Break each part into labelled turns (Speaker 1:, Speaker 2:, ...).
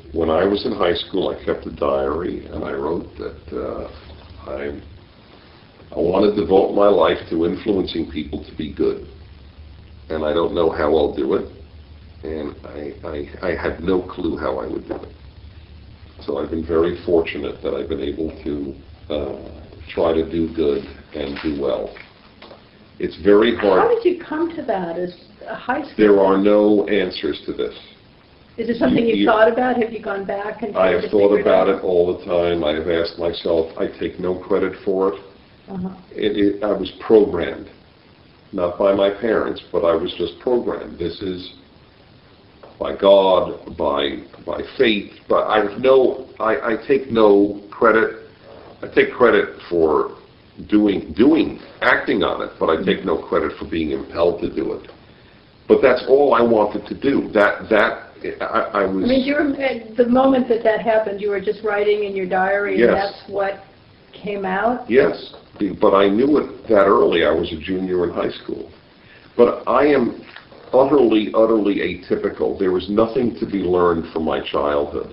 Speaker 1: when I was in high school, I kept a diary, and I wrote that I want to devote my life to influencing people to be good. And I don't know how I'll do it, and I had no clue how I would do it. So I've been very fortunate that I've been able to try to do good and do well. It's very hard.
Speaker 2: How did you come to that as a high school?
Speaker 1: There are no answers to this.
Speaker 2: Is it something you thought about? Have you gone back and
Speaker 1: I have thought about it all the time. I have asked myself. I take no credit for it. I was programmed, not by my parents, but I was just programmed. This is by God, by faith. But I take no credit. I take credit for acting on it, but I take no credit for being impelled to do it. But that's all I wanted to do. I was. I
Speaker 2: mean, the moment that happened, you were just writing in your diary,
Speaker 1: yes.
Speaker 2: And that's what came out?
Speaker 1: Yes, but I knew it that early. I was a junior in high school. But I am utterly atypical. There was nothing to be learned from my childhood.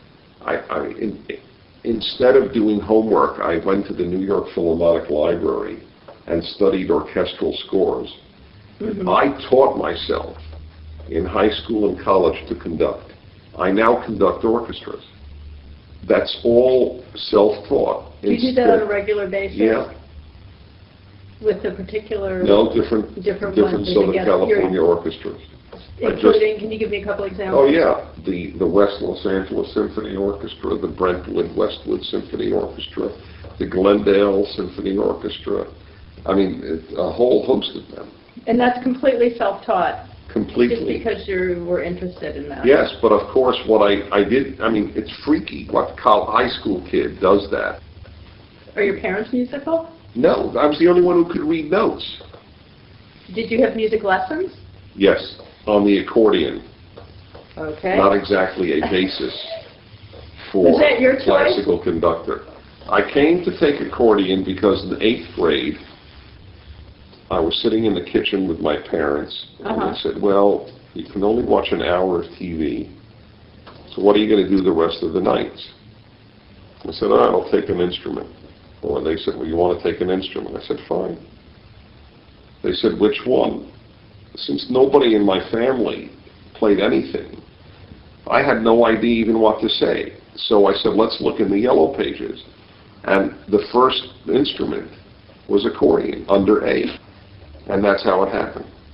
Speaker 1: Instead of doing homework, I went to the New York Philharmonic Library and studied orchestral scores. I taught myself in high school and college to conduct. I now conduct orchestras. That's all self-taught.
Speaker 2: Do you do that on a regular basis?
Speaker 1: Yeah.
Speaker 2: With the particular...
Speaker 1: No, different Southern California orchestras.
Speaker 2: Including, can you give me a couple examples?
Speaker 1: Oh yeah, the West Los Angeles Symphony Orchestra, the Brentwood Westwood Symphony Orchestra, the Glendale Symphony Orchestra. I mean, a whole host of them.
Speaker 2: And that's completely self-taught?
Speaker 1: Completely.
Speaker 2: Just because you were interested in that?
Speaker 1: Yes, but of course what I did, I mean, it's freaky. What high school kid does that?
Speaker 2: Are your parents musical?
Speaker 1: No, I was the only one who could read notes.
Speaker 2: Did you have music lessons?
Speaker 1: Yes, on the accordion.
Speaker 2: Okay.
Speaker 1: Not exactly a basis for
Speaker 2: Was that your
Speaker 1: classical conductor. I came to take accordion because in the 8th grade, I was sitting in the kitchen with my parents, and they said, well, you can only watch an hour of TV, so what are you going to do the rest of the nights? I said, all right, I'll take an instrument. Or they said, well, you want to take an instrument? I said, fine. They said, which one? Since nobody in my family played anything, I had no idea even what to say. So I said, let's look in the yellow pages. And the first instrument was accordion, under A. And that's how it happened.